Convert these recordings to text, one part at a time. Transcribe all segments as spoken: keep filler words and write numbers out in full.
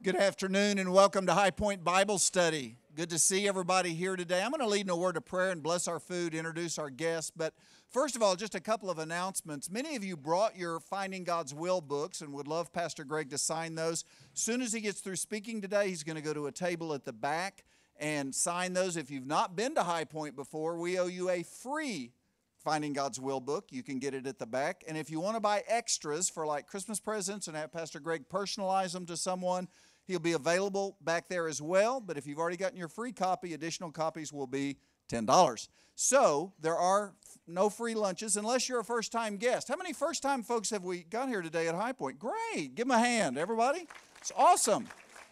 Good afternoon and welcome to High Point Bible Study. Good to see everybody here today. I'm going to lead in a word of prayer and bless our food, introduce our guests. But first of all, just a couple of announcements. Many of you brought your Finding God's Will books and would love Pastor Greg to sign those. As soon as he gets through speaking today, he's going to go to a table at the back and sign those. If you've not been to High Point before, we owe you a free Finding God's Will book. You can get it at the back. And if you want to buy extras for like Christmas presents and have Pastor Greg personalize them to someone, he'll be available back there as well. But if you've already gotten your free copy, additional copies will be ten dollars. So there are no free lunches unless you're a first-time guest. How many first-time folks have we got here today at High Point? Great. Give them a hand, everybody. It's awesome.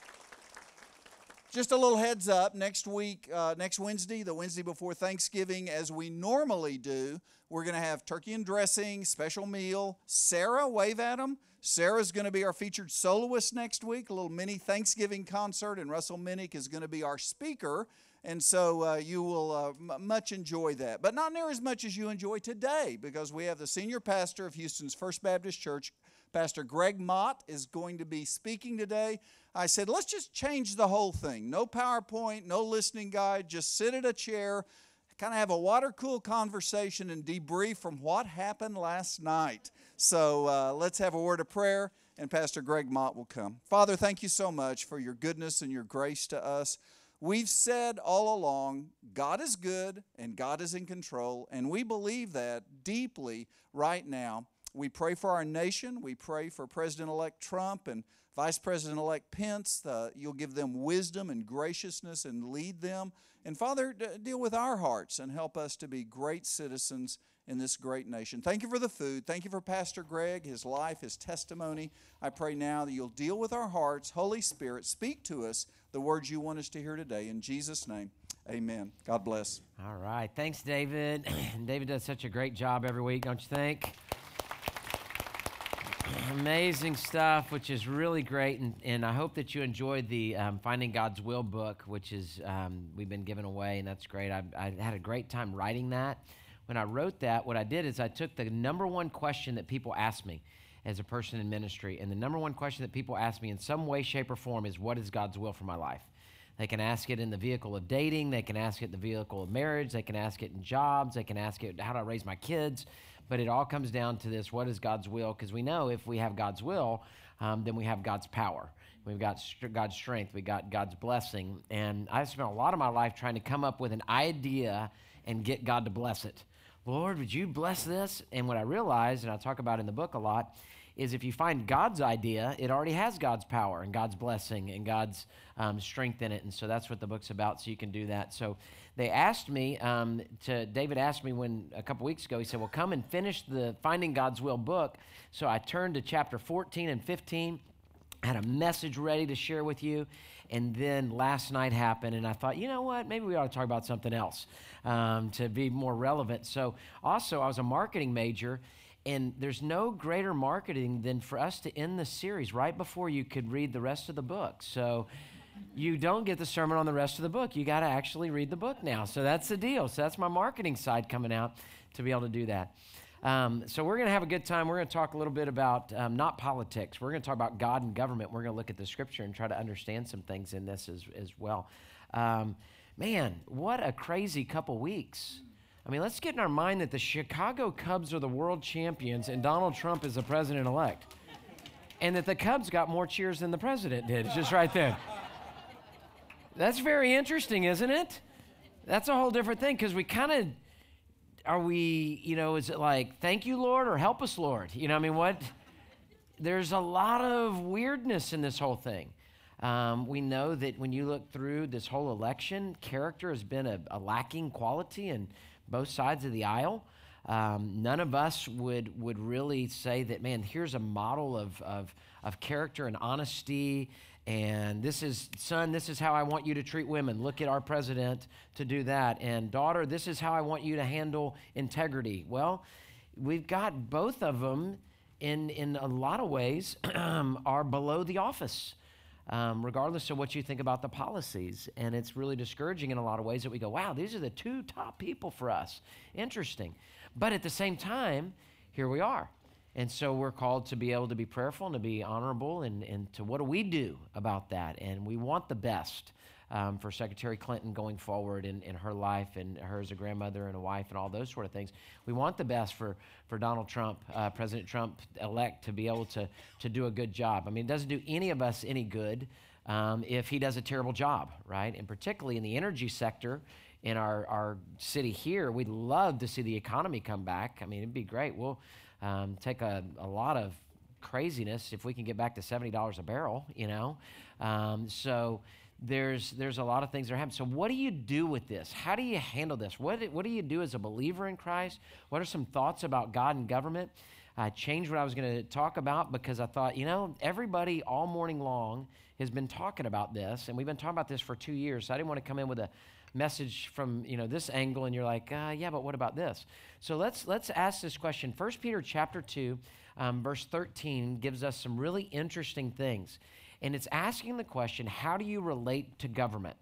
Just a little heads up, next week, uh, next Wednesday, the Wednesday before Thanksgiving, as we normally do, we're going to have turkey and dressing, special meal. Sarah, wave at them. Sarah's going to be our featured soloist next week, a little mini Thanksgiving concert, and Russell Minnick is going to be our speaker. And so uh, you will uh, m- much enjoy that, but not near as much as you enjoy today, because we have the senior pastor of Houston's First Baptist Church, Pastor Greg Mott, is going to be speaking today. I said, let's just change the whole thing. No PowerPoint, no listening guide, just sit at a chair, kind of have a water-cooled conversation and debrief from what happened last night. So uh, let's have a word of prayer, and Pastor Greg Mott will come. Father, thank you so much for your goodness and your grace to us. We've said all along, God is good and God is in control, and we believe that deeply right now. We pray for our nation. We pray for President-elect Trump and Vice President-elect Pence. Uh, you'll give them wisdom and graciousness and lead them. And Father, d- deal with our hearts and help us to be great citizens in this great nation. Thank you for the food. Thank you for Pastor Greg, his life, his testimony. I pray now that you'll deal with our hearts. Holy Spirit, speak to us the words you want us to hear today. In Jesus' name, amen. God bless. All right. Thanks, David. David does such a great job every week, don't you think? Amazing stuff, which is really great, and, and I hope that you enjoyed the um, Finding God's Will book, which is um, we've been giving away, and that's great. I, I had a great time writing that. When I wrote that, what I did is I took the number one question that people ask me as a person in ministry, and the number one question that people ask me in some way, shape, or form is, what is God's will for my life? They can ask it in the vehicle of dating. They can ask it in the vehicle of marriage. They can ask it in jobs. They can ask it, how do I raise my kids? But it all comes down to this, what is God's will? Because we know if we have God's will, um, then we have God's power. We've got st- God's strength. We got God's blessing. And I spent a lot of my life trying to come up with an idea and get God to bless it. Lord, would you bless this? And what I realized, and I talk about in the book a lot, is if you find God's idea, it already has God's power and God's blessing and God's um, strength in it. And so that's what the book's about, so you can do that. So they asked me, um, to David asked me when a couple weeks ago, he said, well, come and finish the Finding God's Will book. So I turned to chapter fourteen and fifteen, had a message ready to share with you. And then last night happened, and I thought, you know what, maybe we ought to talk about something else um, to be more relevant. So also, I was a marketing major, and there's no greater marketing than for us to end the series right before you could read the rest of the book. So you don't get the sermon on the rest of the book. You got to actually read the book now. So that's the deal. So that's my marketing side coming out to be able to do that. Um, so we're going to have a good time. We're going to talk a little bit about um, not politics. We're going to talk about God and government. We're going to look at the scripture and try to understand some things in this as, as well. Um, man, what a crazy couple weeks. I mean, let's get in our mind that the Chicago Cubs are the world champions and Donald Trump is the president-elect. And that the Cubs got more cheers than the president did. It's just right there. That's very interesting, isn't it? That's a whole different thing, because we kind of, are we, you know, is it like, thank you, Lord, or help us, Lord? You know, I mean, what? There's a lot of weirdness in this whole thing. Um, we know that when you look through this whole election, character has been a, a lacking quality in both sides of the aisle. Um, none of us would would really say that, man, here's a model of, of, of character and honesty, and this is, son, this is how I want you to treat women. Look at our president to do that. And daughter, this is how I want you to handle integrity. Well, we've got both of them in, in a lot of ways are below the office, um, regardless of what you think about the policies. And it's really discouraging in a lot of ways that we go, wow, these are the two top people for us. Interesting. But at the same time, here we are. And so we're called to be able to be prayerful and to be honorable, and, and to what do we do about that? And we want the best um, for Secretary Clinton going forward in, in her life, and her as a grandmother and a wife and all those sort of things. We want the best for, for Donald Trump, uh, President Trump-elect, to be able to, to do a good job. I mean, it doesn't do any of us any good um, if he does a terrible job, right? And particularly in the energy sector, in our, our city here, we'd love to see the economy come back. I mean, it'd be great. We'll um, take a, a lot of craziness if we can get back to seventy dollars a barrel, you know? Um, so there's there's a lot of things that are happening. So what do you do with this? How do you handle this? What, what do you do as a believer in Christ? What are some thoughts about God and government? I changed what I was going to talk about because I thought, you know, everybody all morning long has been talking about this, and we've been talking about this for two years, so I didn't want to come in with a message from, you know, this angle, and you're like, uh, yeah, but what about this? So let's let's ask this question. First Peter chapter two, um, verse thirteen gives us some really interesting things, and it's asking the question, how do you relate to government?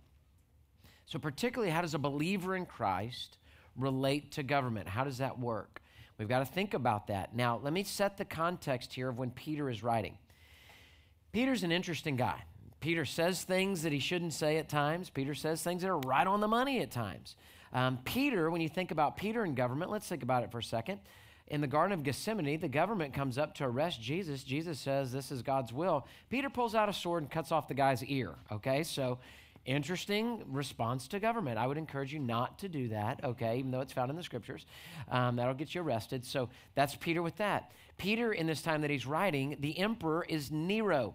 So particularly, how does a believer in Christ relate to government? How does that work? We've got to think about that. Now, let me set the context here of when Peter is writing. Peter's an interesting guy. Peter says things that he shouldn't say at times. Peter says things that are right on the money at times. Um, Peter, when you think about Peter and government, let's think about it for a second. In the Garden of Gethsemane, the government comes up to arrest Jesus. Jesus says, this is God's will. Peter pulls out a sword and cuts off the guy's ear, okay? So interesting response to government. I would encourage you not to do that, okay, even though it's found in the scriptures. Um, that'll get you arrested. So that's Peter with that. Peter, in this time that he's writing, the emperor is Nero.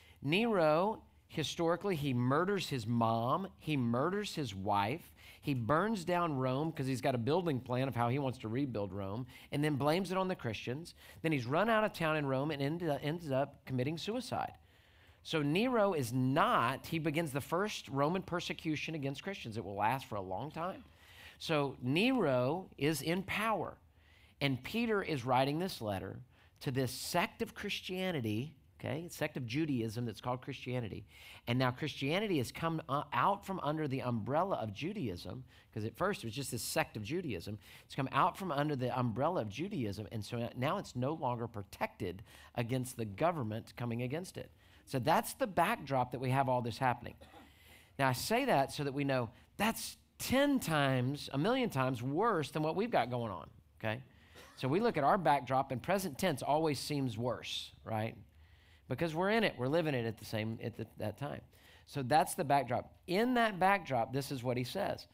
Nero, historically, he murders his mom, he murders his wife, he burns down Rome because he's got a building plan of how he wants to rebuild Rome, and then blames it on the Christians. Then he's run out of town in Rome and end, uh, ends up committing suicide. So Nero is not, he begins the first Roman persecution against Christians. It will last for a long time. So Nero is in power, and Peter is writing this letter to this sect of Christianity, okay, sect of Judaism that's called Christianity. And now Christianity has come uh, out from under the umbrella of Judaism, because at first it was just this sect of Judaism. It's come out from under the umbrella of Judaism, and so now it's no longer protected against the government coming against it. So that's the backdrop that we have all this happening. Now I say that so that we know that's ten times, a million times worse than what we've got going on, okay? So we look at our backdrop, and present tense always seems worse, right? Because we're in it, we're living it at the same at the, that time. So that's the backdrop. In that backdrop, this is what he says.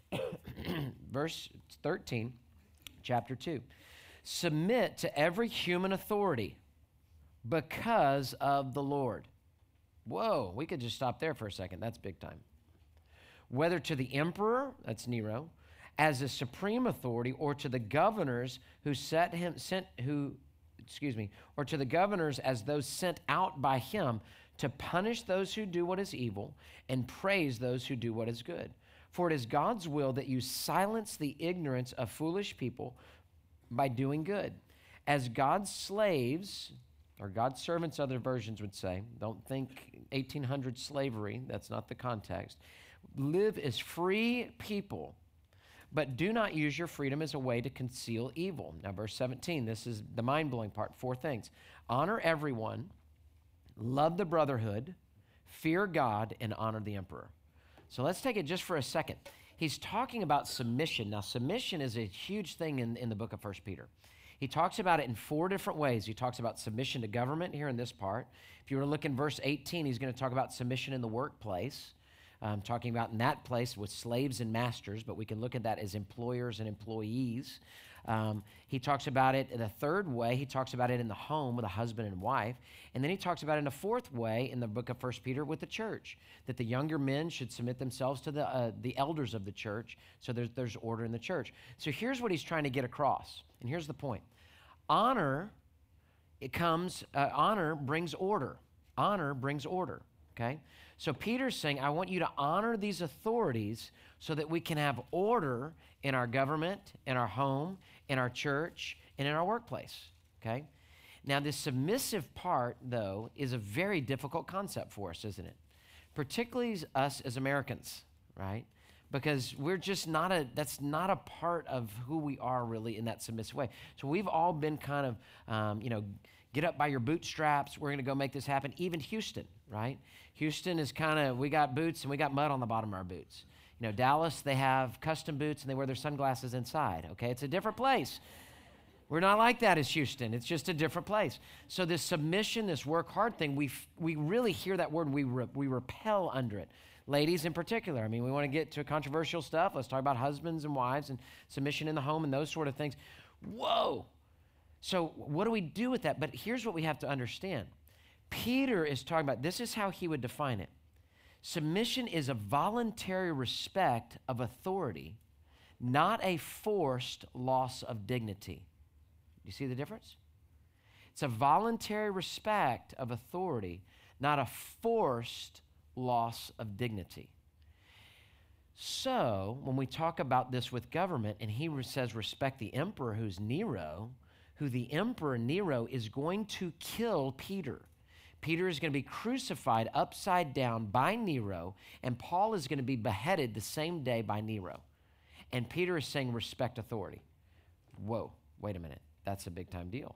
Verse thirteen, chapter two. Submit to every human authority because of the Lord. Whoa, we could just stop there for a second. That's big time. Whether to the emperor, that's Nero, as a supreme authority, or to the governors who set him sent who excuse me, or to the governors as those sent out by him to punish those who do what is evil and praise those who do what is good. For it is God's will that you silence the ignorance of foolish people by doing good. As God's slaves, or God's servants, other versions would say, don't think eighteen hundred slavery, that's not the context. Live as free people, but do not use your freedom as a way to conceal evil. Now, verse seventeen, this is the mind-blowing part. Four things. Honor everyone, love the brotherhood, fear God, and honor the emperor. So let's take it just for a second. He's talking about submission. Now, submission is a huge thing in, in the book of First Peter. He talks about it in four different ways. He talks about submission to government here in this part. If you were to look in verse eighteen, he's going to talk about submission in the workplace. Um, talking about in that place with slaves and masters, but we can look at that as employers and employees. Um, he talks about it in a third way. He talks about it in the home with a husband and wife. And then he talks about it in a fourth way in the book of First Peter with the church, that the younger men should submit themselves to the uh, the elders of the church, so there's, there's order in the church. So here's what he's trying to get across, and here's the point. Honor, it comes, uh, honor brings order. Honor brings order, okay? So Peter's saying, I want you to honor these authorities so that we can have order in our government, in our home, in our church, and in our workplace, okay? Now, this submissive part, though, is a very difficult concept for us, isn't it? Particularly us as Americans, right? because we're just not a, that's not a part of who we are really in that submissive way. So we've all been kind of, um, you know, get up by your bootstraps. We're going to go make this happen. Even Houston, right? Houston is kind of, we got boots and we got mud on the bottom of our boots. You know, Dallas, they have custom boots and they wear their sunglasses inside, okay? It's a different place. We're not like that as Houston. It's just a different place. So this submission, this work hard thing, we we really hear that word and we, re, we repel under it. Ladies in particular, I mean, we want to get to controversial stuff. Let's talk about husbands and wives and submission in the home and those sort of things. Whoa. So what do we do with that? But here's what we have to understand. Peter is talking about, this is how he would define it. Submission is a voluntary respect of authority, not a forced loss of dignity. You see the difference? It's a voluntary respect of authority, not a forced loss of dignity. So when we talk about this with government, and he says respect the emperor, who's Nero, who the emperor Nero is going to kill Peter. Peter is going to be crucified upside down by Nero, and Paul is going to be beheaded the same day by Nero. And Peter is saying respect authority. Whoa, wait a minute. That's a big time deal.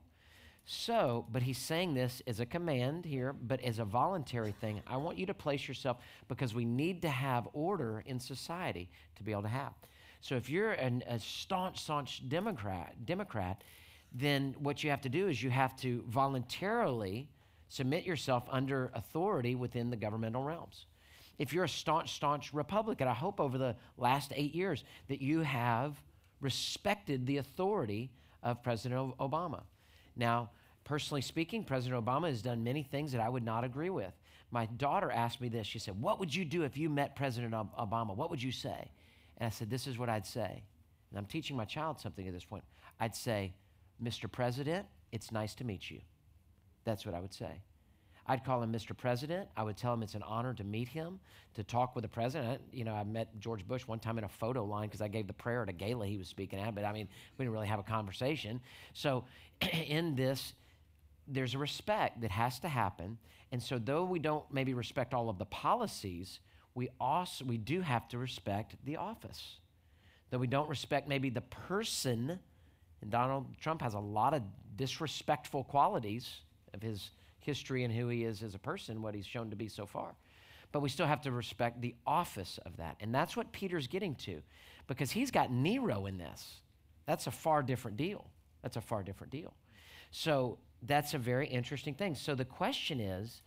So, but he's saying this as a command here, but as a voluntary thing. I want you to place yourself, because we need to have order in society to be able to have. So if you're an, a staunch, staunch Democrat, Democrat, then what you have to do is you have to voluntarily submit yourself under authority within the governmental realms. If you're a staunch, staunch Republican, I hope over the last eight years that you have respected the authority of President Obama. Now, personally speaking, President Obama has done many things that I would not agree with. My daughter asked me this. She said, what would you do if you met President Obama? What would you say? And I said, this is what I'd say. And I'm teaching my child something at this point. I'd say, Mister President, it's nice to meet you. That's what I would say. I'd call him Mister President. I would tell him it's an honor to meet him, to talk with the president. You know, I met George Bush one time in a photo line because I gave the prayer at a gala he was speaking at, but I mean, we didn't really have a conversation. So in this, there's a respect that has to happen. And so though we don't maybe respect all of the policies, we also, we do have to respect the office. Though we don't respect maybe the person, and Donald Trump has a lot of disrespectful qualities of his history and who he is as a person, what he's shown to be so far. But we still have to respect the office of that. And that's what Peter's getting to, because he's got Nero in this. That's a far different deal. That's a far different deal. So that's a very interesting thing. So the question is,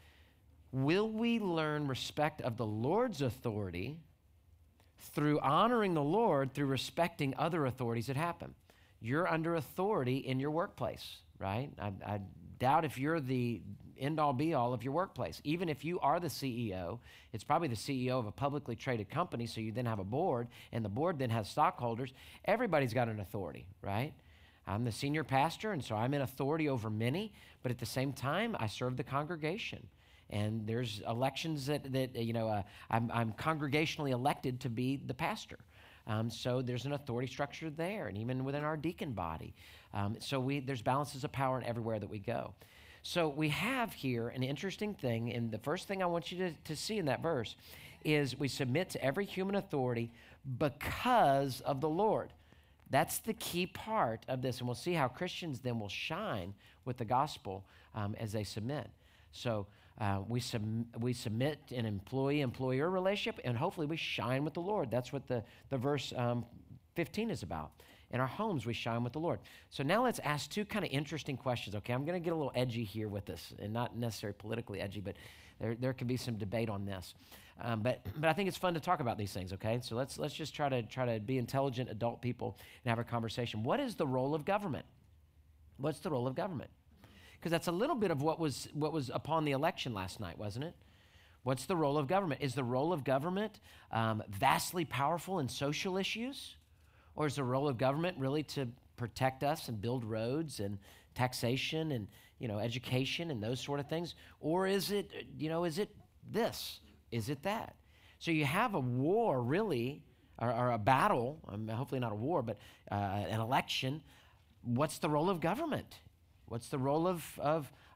will we learn respect of the Lord's authority through honoring the Lord, through respecting other authorities that happen? You're under authority in your workplace, right? I, I doubt if you're the end-all be-all of your workplace. Even if you are the C E O, it's probably the C E O of a publicly traded company, so you then have a board, and the board then has stockholders. Everybody's got an authority, right? I'm the senior pastor, and so I'm in authority over many, but at the same time, I serve the congregation. And there's elections that, that you know, uh, I'm, I'm congregationally elected to be the pastor. Um, so there's an authority structure there, and even within our deacon body. Um, so we there's balances of power in everywhere that we go. So we have here an interesting thing, and the first thing I want you to, to see in that verse is we submit to every human authority because of the Lord. That's the key part of this, and we'll see how Christians then will shine with the gospel um, as they submit. So uh, we, sub- we submit an employee-employer relationship, and hopefully we shine with the Lord. That's what the, the verse um, fifteen is about. In our homes, we shine with the Lord. So now let's ask two kind of interesting questions, okay? I'm going to get a little edgy here with this, and not necessarily politically edgy, but there, there can be some debate on this. Um, but but I think it's fun to talk about these things, okay? So let's let's just try to try to be intelligent adult people and have a conversation. What is the role of government? What's the role of government? Because that's a little bit of what was what was upon the election last night, wasn't it? What's the role of government? Is the role of government um, vastly powerful in social issues? Or is the role of government really to protect us and build roads and taxation and, you know, education and those sort of things? Or is it, you know, is it this? Is it that? So you have a war, really, or, or a battle, um, hopefully not a war, but uh, an election. What's the role of government? What's the role of, of,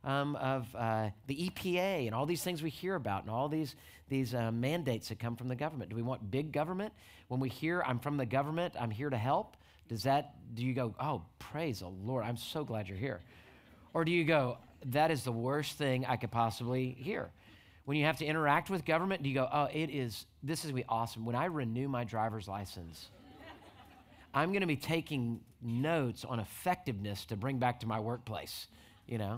um, of uh, the E P A and all these things we hear about and all these, these uh, mandates that come from the government? Do we want big government? When we hear, I'm from the government, I'm here to help, does that, do you go, oh, praise the Lord, I'm so glad you're here? Or do you go, that is the worst thing I could possibly hear? When you have to interact with government, do you go, oh, it is, this is gonna be awesome. When I renew my driver's license, I'm gonna be taking notes on effectiveness to bring back to my workplace, you know?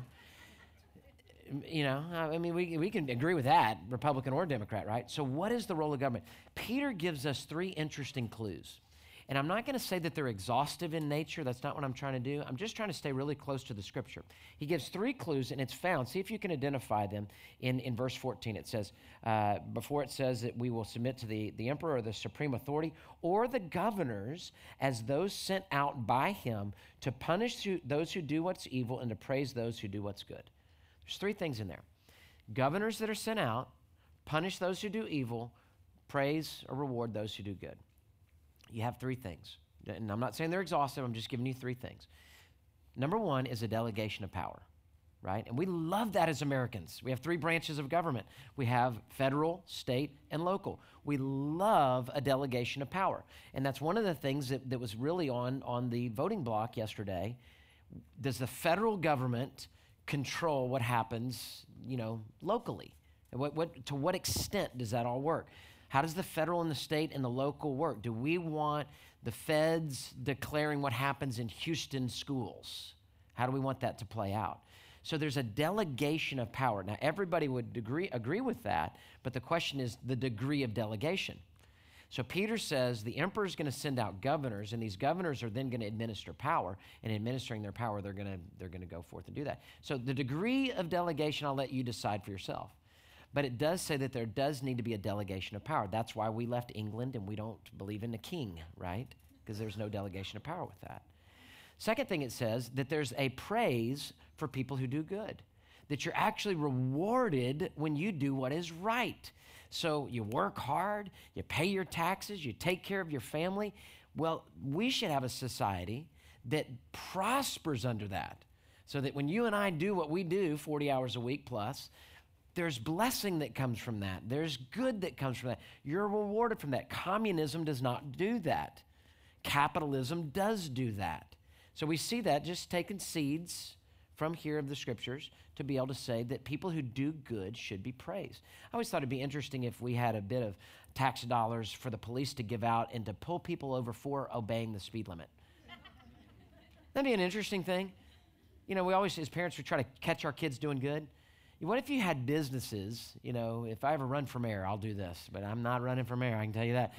You know, I mean, we, we can agree with that, Republican or Democrat, right? So what is the role of government? Peter gives us three interesting clues. And I'm not going to say that they're exhaustive in nature. That's not what I'm trying to do. I'm just trying to stay really close to the scripture. He gives three clues, and it's found. See if you can identify them in, in verse fourteen. It says, uh, before it says that we will submit to the, the emperor or the supreme authority or the governors as those sent out by him to punish those who do what's evil and to praise those who do what's good. There's three things in there. Governors that are sent out, punish those who do evil, praise or reward those who do good. You have three things. And I'm not saying they're exhaustive, I'm just giving you three things. Number one is a delegation of power, right? And we love that as Americans. We have three branches of government. We have federal, state, and local. We love a delegation of power. And that's one of the things that, that was really on, on the voting block yesterday. Does the federal government control what happens, you know, locally? And what, what, to what extent does that all work? How does the federal and the state and the local work? Do we want the feds declaring what happens in Houston schools? How do we want that to play out? So there's a delegation of power. Now, everybody would agree, agree with that, but the question is the degree of delegation. So Peter says the emperor is going to send out governors, and these governors are then going to administer power, and administering their power, they're going to they're going to go forth and do that. So the degree of delegation, I'll let you decide for yourself. But it does say that there does need to be a delegation of power. That's why we left England, and we don't believe in a king, right? Because there's no delegation of power with that. Second thing it says that there's a praise for people who do good, that you're actually rewarded when you do what is right. So you work hard, you pay your taxes, you take care of your family. Well, we should have a society that prospers under that, so that when you and I do what we do forty hours a week plus, there's blessing that comes from that. There's good that comes from that. You're rewarded from that. Communism does not do that. Capitalism does do that. So we see that just taking seeds from here of the scriptures to be able to say that people who do good should be praised. I always thought it'd be interesting if we had a bit of tax dollars for the police to give out and to pull people over for obeying the speed limit. That'd be an interesting thing. You know, we always, as parents, we try to catch our kids doing good. What if you had businesses, you know, if I ever run for mayor, I'll do this, but I'm not running for mayor, I can tell you that.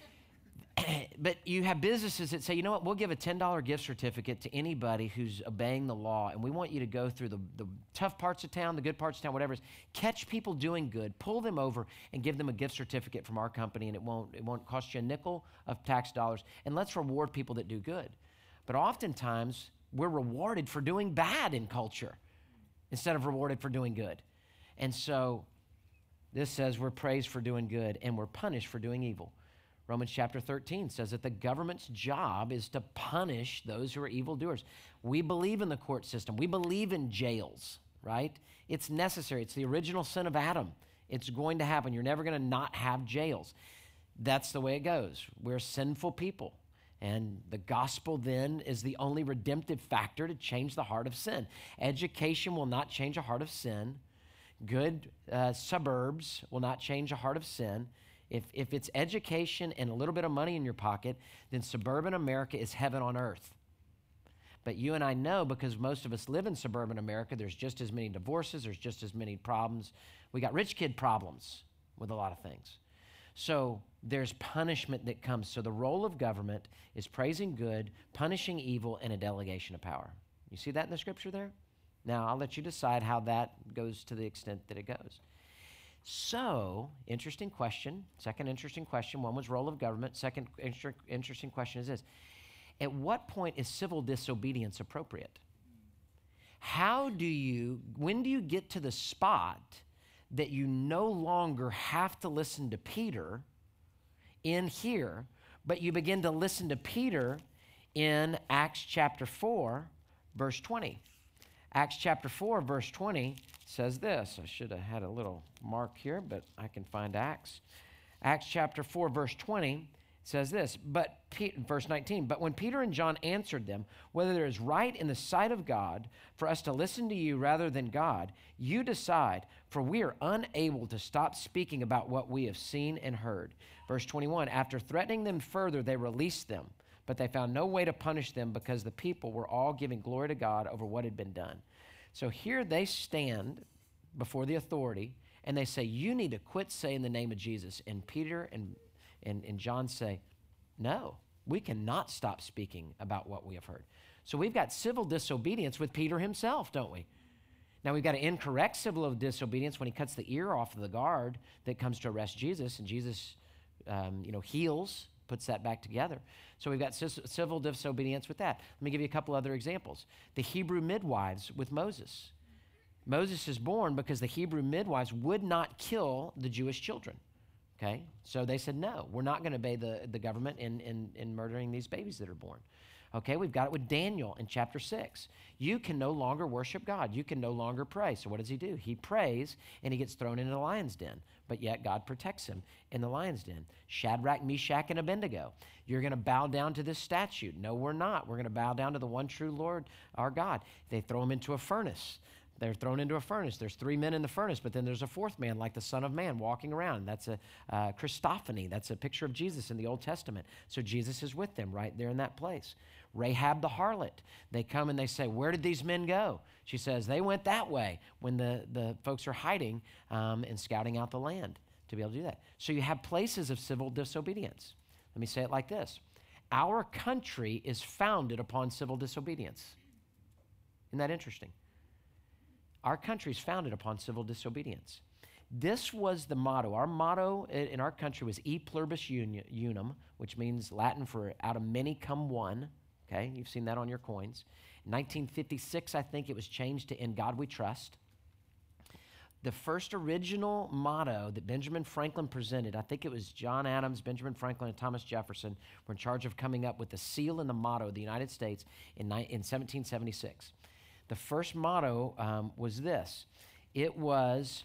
But you have businesses that say, you know what, we'll give a ten dollar gift certificate to anybody who's obeying the law, and we want you to go through the, the tough parts of town, the good parts of town, whatever it is, catch people doing good, pull them over, and give them a gift certificate from our company, and it won't, it won't cost you a nickel of tax dollars, and let's reward people that do good. But oftentimes, we're rewarded for doing bad in culture instead of rewarded for doing good. And so this says we're praised for doing good and we're punished for doing evil. Romans chapter thirteen says that the government's job is to punish those who are evildoers. We believe in the court system. We believe in jails, right? It's necessary. It's the original sin of Adam. It's going to happen. You're never going to not have jails. That's the way it goes. We're sinful people. And the gospel then is the only redemptive factor to change the heart of sin. Education will not change a heart of sin. Good uh, suburbs will not change a heart of sin. If, if it's education and a little bit of money in your pocket, then suburban America is heaven on earth. But you and I know, because most of us live in suburban America, there's just as many divorces, there's just as many problems. We got rich kid problems with a lot of things. So there's punishment that comes. So the role of government is praising good, punishing evil, and a delegation of power. You see that in the scripture there? Now, I'll let you decide how that goes to the extent that it goes. So, interesting question. Second interesting question. One was role of government. Second inter- interesting question is this. At what point is civil disobedience appropriate? How do you, when do you get to the spot that you no longer have to listen to Peter in here, but you begin to listen to Peter in Acts chapter four, verse twenty. Acts chapter four, verse twenty says this. I should have had a little mark here, but I can find Acts. Acts chapter four, verse twenty says this, but Pe- verse nineteen, but when Peter and John answered them, whether there is right in the sight of God for us to listen to you rather than God, you decide, for we are unable to stop speaking about what we have seen and heard. Verse twenty-one, after threatening them further, they released them, but they found no way to punish them because the people were all giving glory to God over what had been done. So here they stand before the authority, and they say, you need to quit saying the name of Jesus. And Peter and, and, and John say, no, we cannot stop speaking about what we have heard. So we've got civil disobedience with Peter himself, don't we? Now we've got an incorrect civil disobedience when he cuts the ear off of the guard that comes to arrest Jesus, and Jesus um, you know, heals, puts that back together. So we've got civil disobedience with that. Let me give you a couple other examples. The Hebrew midwives with Moses. Moses is born because the Hebrew midwives would not kill the Jewish children. Okay, so they said, no, we're not going to obey the, the government in, in, in murdering these babies that are born. Okay, we've got it with Daniel in chapter six. You can no longer worship God. You can no longer pray. So what does he do? He prays, and he gets thrown into the lion's den, but yet God protects him in the lion's den. Shadrach, Meshach, and Abednego. You're going to bow down to this statue. No, we're not. We're going to bow down to the one true Lord, our God. They throw him into a furnace. They're thrown into a furnace. There's three men in the furnace, but then there's a fourth man like the Son of Man walking around. That's a uh, Christophany. That's a picture of Jesus in the Old Testament. So Jesus is with them right there in that place. Rahab the harlot. They come and they say, where did these men go? She says, they went that way when the, the folks are hiding um, and scouting out the land to be able to do that. So you have places of civil disobedience. Let me say it like this. Our country is founded upon civil disobedience. Isn't that interesting? Our country is founded upon civil disobedience. This was the motto. Our motto in our country was E pluribus unum, which means Latin for out of many come one. Okay, you've seen that on your coins. In nineteen fifty-six, I think it was changed to In God We Trust. The first original motto that Benjamin Franklin presented, I think it was John Adams, Benjamin Franklin, and Thomas Jefferson were in charge of coming up with the seal and the motto of the United States in, in seventeen seventy-six. The first motto um, was this. It was,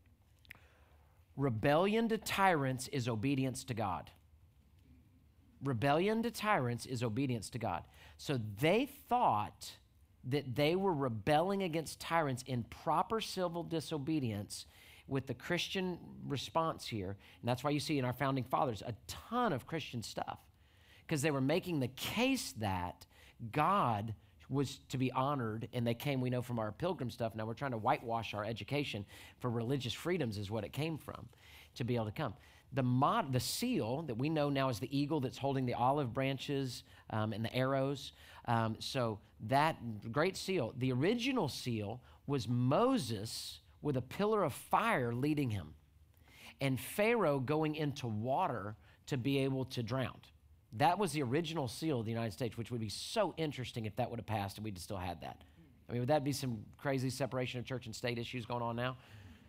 rebellion to tyrants is obedience to God. Rebellion to tyrants is obedience to God. So they thought that they were rebelling against tyrants in proper civil disobedience with the Christian response here. And that's why you see in our founding fathers a ton of Christian stuff, because they were making the case that God was to be honored, and they came, we know from our pilgrim stuff, now we're trying to whitewash our education for religious freedoms is what it came from, to be able to come. The, mod, the seal that we know now is the eagle that's holding the olive branches um, and the arrows. Um, so that great seal, the original seal was Moses with a pillar of fire leading him, and Pharaoh going into water to be able to drown. That was the original seal of the United States, which would be so interesting if that would have passed and we'd still had that. I mean, would that be some crazy separation of church and state issues going on now?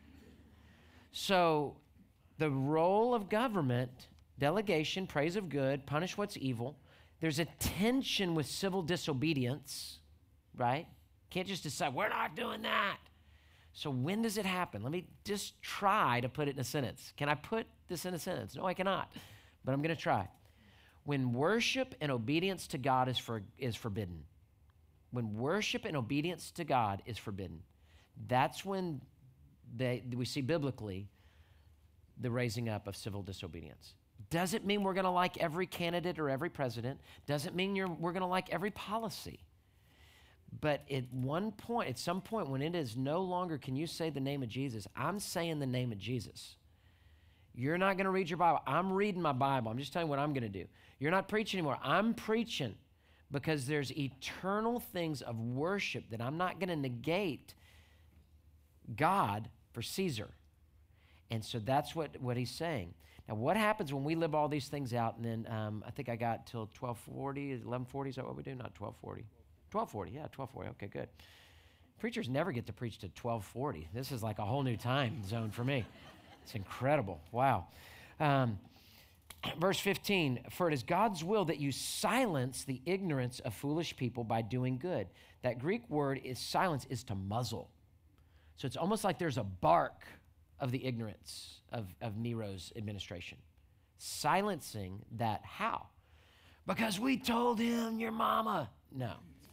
So the role of government, delegation, praise of good, punish what's evil. There's a tension with civil disobedience, right? Can't just decide, we're not doing that. So when does it happen? Let me just try to put it in a sentence. Can I put this in a sentence? No, I cannot, but I'm going to try. When worship and obedience to God is, for, is forbidden, when worship and obedience to God is forbidden, that's when they, we see biblically the raising up of civil disobedience. Doesn't mean we're going to like every candidate or every president. Doesn't mean you're, we're going to like every policy. But at one point, at some point when it is no longer, can you say the name of Jesus? I'm saying the name of Jesus. You're not going to read your Bible. I'm reading my Bible. I'm just telling you what I'm going to do. You're not preaching anymore. I'm preaching, because there's eternal things of worship that I'm not going to negate God for Caesar. And so that's what, what he's saying. Now, what happens when we live all these things out, and then um, I think I got till twelve forty, eleven forty, is that what we do? Not twelve forty. twelve forty, yeah, twelve forty, okay, good. Preachers never get to preach to twelve forty. This is like a whole new time zone for me. It's incredible, wow. Um, Verse fifteen, for it is God's will that you silence the ignorance of foolish people by doing good. That Greek word is silence, is to muzzle. So it's almost like there's a bark of the ignorance of, of Nero's administration. Silencing that how? Because we told him your mama. No.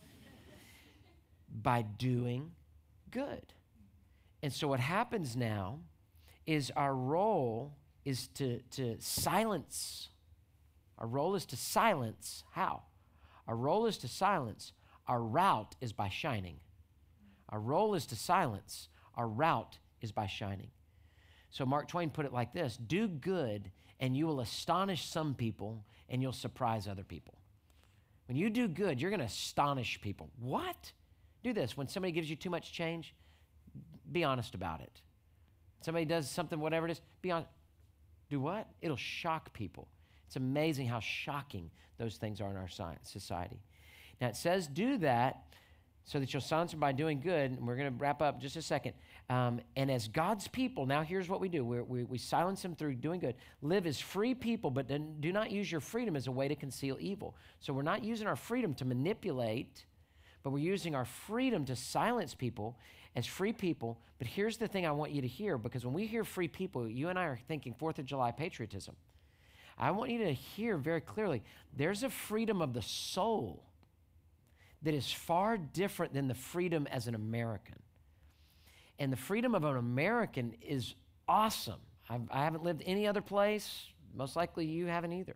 By doing good. And so what happens now is our role is to, to silence. Our role is to silence. How? Our role is to silence. Our route is by shining. Our role is to silence. Our route is by shining. So Mark Twain put it like this: do good and you will astonish some people and you'll surprise other people. When you do good, you're going to astonish people. What? Do this. When somebody gives you too much change, be honest about it. Somebody does something, whatever it is, be honest. Do what? It'll shock people. It's amazing how shocking those things are in our society. Now it says do that so that you'll silence them by doing good. And we're going to wrap up just a second. Um, and as God's people, now here's what we do. We're, we we silence them through doing good. Live as free people, but then do not use your freedom as a way to conceal evil. So we're not using our freedom to manipulate, but we're using our freedom to silence people as free people. But here's the thing I want you to hear, because when we hear free people, you and I are thinking fourth of July patriotism. I want you to hear very clearly, there's a freedom of the soul that is far different than the freedom as an American. And the freedom of an American is awesome. I've, I haven't lived any other place. Most likely you haven't either.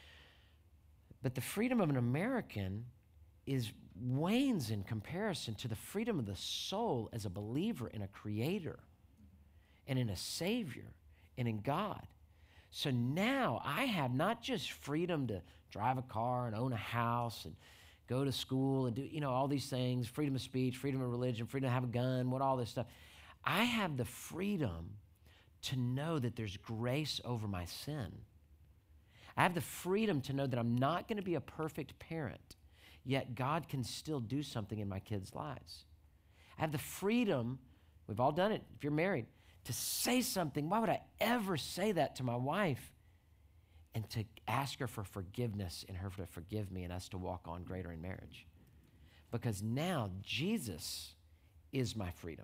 But the freedom of an American is wanes in comparison to the freedom of the soul as a believer in a creator and in a savior and in God. So now I have not just freedom to drive a car and own a house and go to school and do, you know, all these things, freedom of speech, freedom of religion, freedom to have a gun, what all this stuff. I have the freedom to know that there's grace over my sin. I have the freedom to know that I'm not going to be a perfect parent, yet God can still do something in my kids' lives. I have the freedom, we've all done it, if you're married, to say something. Why would I ever say that to my wife? And to ask her for forgiveness and her to forgive me and us to walk on greater in marriage. Because now Jesus is my freedom.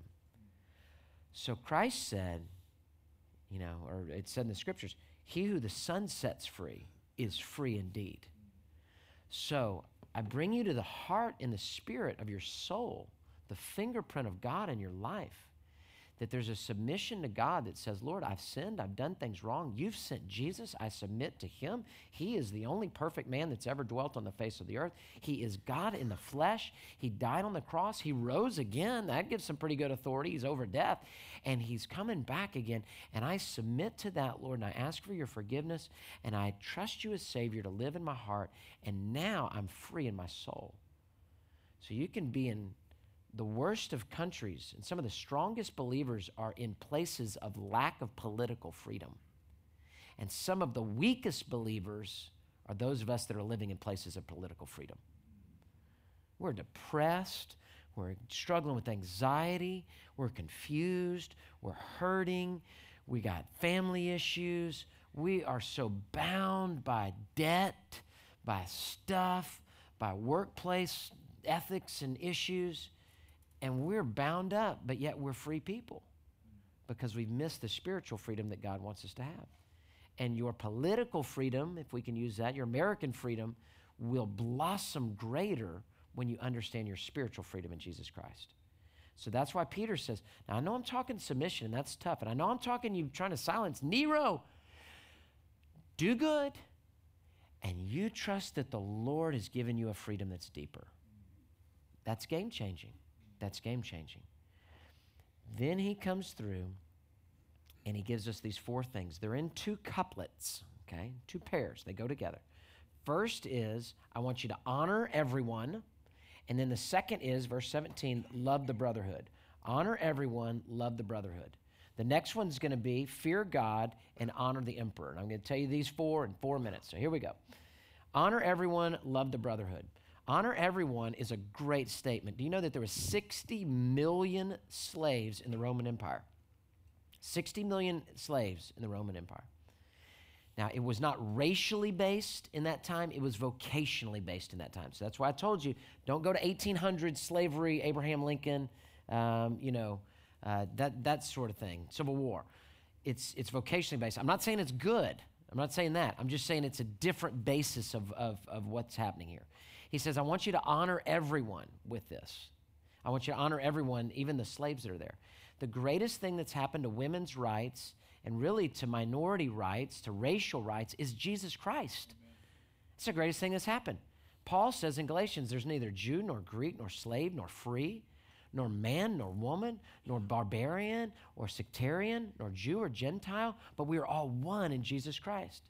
So Christ said, you know, or it said in the scriptures, he who the Son sets free is free indeed. So I bring you to the heart and the spirit of your soul, the fingerprint of God in your life, that there's a submission to God that says, Lord, I've sinned, I've done things wrong. You've sent Jesus, I submit to him. He is the only perfect man that's ever dwelt on the face of the earth. He is God in the flesh. He died on the cross. He rose again. That gives some pretty good authority. He's over death. And he's coming back again. And I submit to that, Lord, and I ask for your forgiveness, and I trust you as Savior to live in my heart. And now I'm free in my soul. So you can be in the worst of countries, and some of the strongest believers are in places of lack of political freedom. And some of the weakest believers are those of us that are living in places of political freedom. We're depressed, we're struggling with anxiety, we're confused, we're hurting, we got family issues, we are so bound by debt, by stuff, by workplace ethics and issues. And we're bound up, but yet we're free people because we've missed the spiritual freedom that God wants us to have. And your political freedom, if we can use that, your American freedom, will blossom greater when you understand your spiritual freedom in Jesus Christ. So that's why Peter says, now I know I'm talking submission, and that's tough, and I know I'm talking you trying to silence Nero. Do good, and you trust that the Lord has given you a freedom that's deeper. That's game-changing. That's game-changing. Then he comes through and he gives us these four things. They're in two couplets, okay? Two pairs. They go together. First is, I want you to honor everyone. And then the second is, verse seventeen, love the brotherhood. Honor everyone, love the brotherhood. The next one's going to be fear God and honor the emperor. And I'm going to tell you these four in four minutes. So here we go. Honor everyone, love the brotherhood. Honor everyone is a great statement. Do you know that there were sixty million slaves in the Roman Empire? sixty million slaves in the Roman Empire. Now, it was not racially based in that time. It was vocationally based in that time. So that's why I told you, don't go to eighteen hundred slavery, Abraham Lincoln, um, you know, uh, that, that sort of thing, Civil War. It's, it's vocationally based. I'm not saying it's good. I'm not saying that. I'm just saying it's a different basis of, of, of what's happening here. He says, I want you to honor everyone with this. I want you to honor everyone, even the slaves that are there. The greatest thing that's happened to women's rights and really to minority rights, to racial rights, is Jesus Christ. Amen. It's the greatest thing that's happened. Paul says in Galatians, there's neither Jew nor Greek nor slave nor free, nor man nor woman, nor barbarian or sectarian, nor Jew or Gentile, but we are all one in Jesus Christ.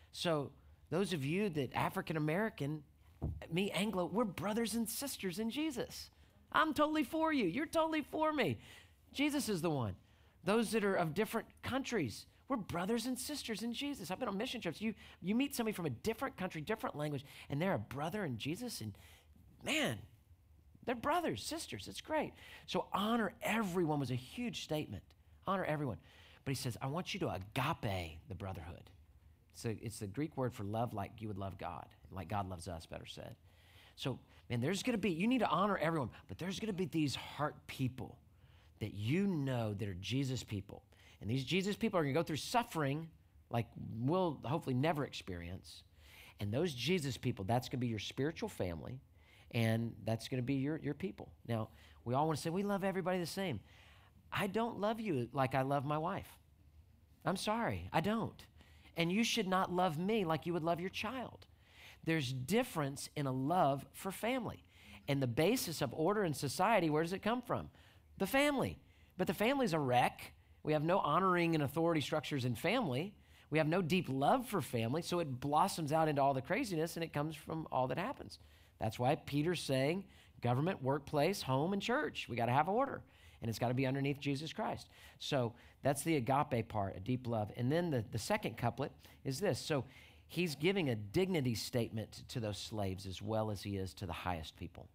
So those of you that African American, me Anglo, we're brothers and sisters in Jesus. I'm totally for you. You're totally for me. Jesus is the one. Those that are of different countries, we're brothers and sisters in Jesus. I've been on mission trips. You, you meet somebody from a different country, different language, and they're a brother in Jesus, and man, they're brothers, sisters. It's great. So honor everyone was a huge statement. Honor everyone. But he says, I want you to agape the brotherhood. So it's the Greek word for love like you would love God, like God loves us, better said. So, man, there's going to be, you need to honor everyone, but there's going to be these heart people that you know that are Jesus people. And these Jesus people are going to go through suffering like we'll hopefully never experience. And those Jesus people, that's going to be your spiritual family, and that's going to be your, your people. Now, we all want to say, we love everybody the same. I don't love you like I love my wife. I'm sorry, I don't. And you should not love me like you would love your child. There's difference in a love for family. And the basis of order in society, where does it come from? The family. But the family's a wreck. We have no honoring and authority structures in family. We have no deep love for family, so it blossoms out into all the craziness, and it comes from all that happens. That's why Peter's saying government, workplace, home, and church. We got to have order, and it's got to be underneath Jesus Christ. So that's the agape part, a deep love. And then the, the second couplet is this. So he's giving a dignity statement to those slaves as well as he is to the highest people.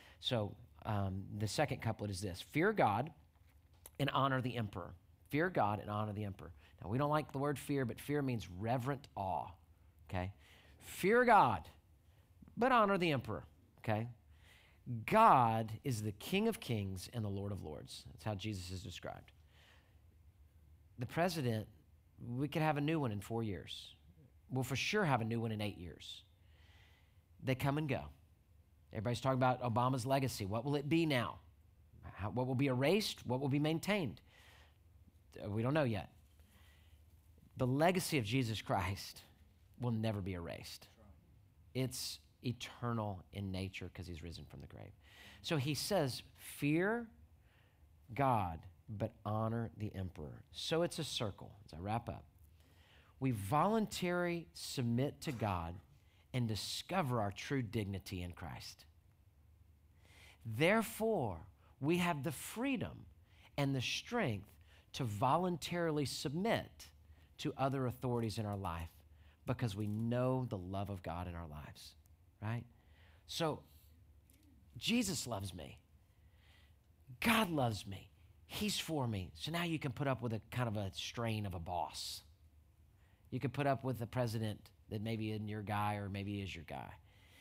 So um, the second couplet is this: fear God and honor the emperor. Fear God and honor the emperor. Now, we don't like the word fear, but fear means reverent awe, okay? Fear God, but honor the emperor, okay? God is the King of kings and the Lord of lords. That's how Jesus is described. The president, we could have a new one in four years. We'll for sure have a new one in eight years. They come and go. Everybody's talking about Obama's legacy. What will it be now? How, what will be erased? What will be maintained? We don't know yet. The legacy of Jesus Christ will never be erased. It's eternal in nature because he's risen from the grave. So he says, fear God, but honor the emperor. So it's a circle as I wrap up. We voluntarily submit to God and discover our true dignity in Christ. Therefore, we have the freedom and the strength to voluntarily submit to other authorities in our life because we know the love of God in our lives, right? So, Jesus loves me. God loves me. He's for me. So now you can put up with a kind of a strain of a boss. You can put up with the president that maybe isn't your guy or maybe is your guy.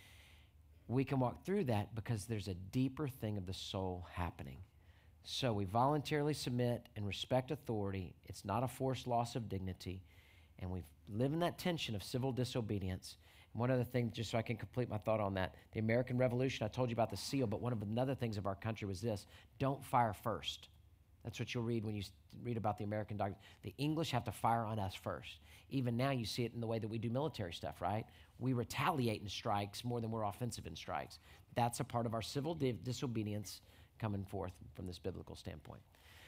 We can walk through that because there's a deeper thing of the soul happening. So we voluntarily submit and respect authority. It's not a forced loss of dignity. And we live in that tension of civil disobedience. And one other thing, just so I can complete my thought on that, the American Revolution, I told you about the seal, but one of the other things of our country was this: don't fire first. That's what you'll read when you read about the American doctrine. The English have to fire on us first. Even now you see it in the way that we do military stuff, right? We retaliate in strikes more than we're offensive in strikes. That's a part of our civil di- disobedience coming forth from this biblical standpoint.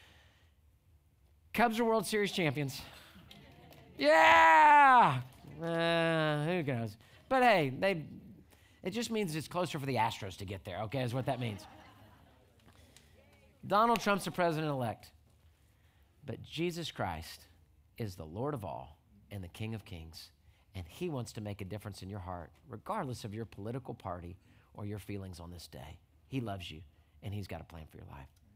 Cubs are World Series champions. Yeah! Uh, who knows? But hey, they, it just means it's closer for the Astros to get there, okay, is what that means. Donald Trump's the president-elect. But Jesus Christ is the Lord of all and the King of kings. And he wants to make a difference in your heart, regardless of your political party or your feelings on this day. He loves you, and he's got a plan for your life.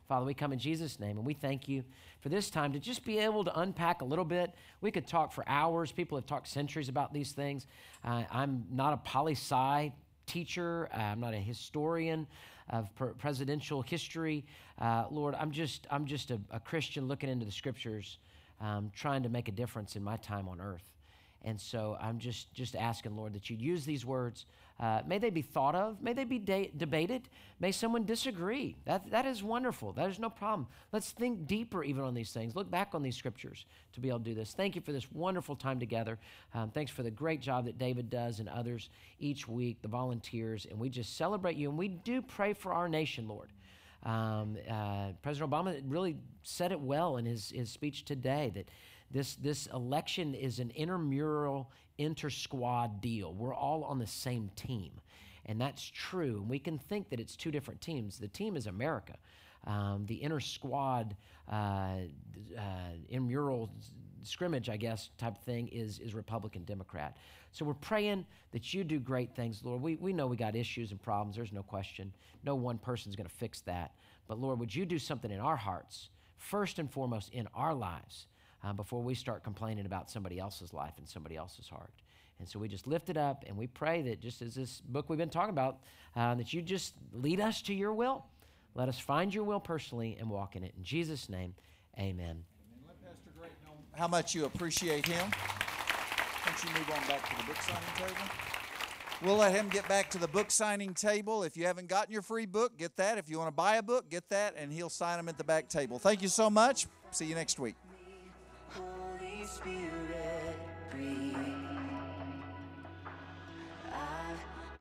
Father, we come in Jesus' name, and we thank you for this time to just be able to unpack a little bit. We could talk for hours. People have talked centuries about these things. Uh, I'm not a poli-sci teacher. Uh, I'm not a historian of per- presidential history. Uh, Lord, I'm just I'm just a, a Christian looking into the Scriptures, um, trying to make a difference in my time on earth. And so I'm just, just asking, Lord, that you'd use these words. Uh, may they be thought of. May they be de- debated. May someone disagree. That, that is wonderful. That is no problem. Let's think deeper even on these things. Look back on these scriptures to be able to do this. Thank you for this wonderful time together. Um, thanks for the great job that David does and others each week, the volunteers. And we just celebrate you. And we do pray for our nation, Lord. Um, uh, President Obama really said it well in his, his speech today, that This, this election is an intramural, inter-squad deal. We're all on the same team, and that's true. And we can think that it's two different teams. The team is America. Um, the inter-squad, uh, uh, intramural scrimmage, I guess, type thing is, is Republican-Democrat. So we're praying that you do great things, Lord. We, we know we got issues and problems. There's no question. No one person's going to fix that. But, Lord, would you do something in our hearts, first and foremost in our lives, Uh, before we start complaining about somebody else's life and somebody else's heart. And so we just lift it up, and we pray that just as this book we've been talking about, uh, that you just lead us to your will. Let us find your will personally and walk in it. In Jesus' name, amen. And let Pastor Greg know how much you appreciate him. Once you move on back to the book signing table. We'll let him get back to the book signing table. If you haven't gotten your free book, get that. If you want to buy a book, get that, and he'll sign them at the back table. Thank you so much. See you next week. Holy Spirit, breathe.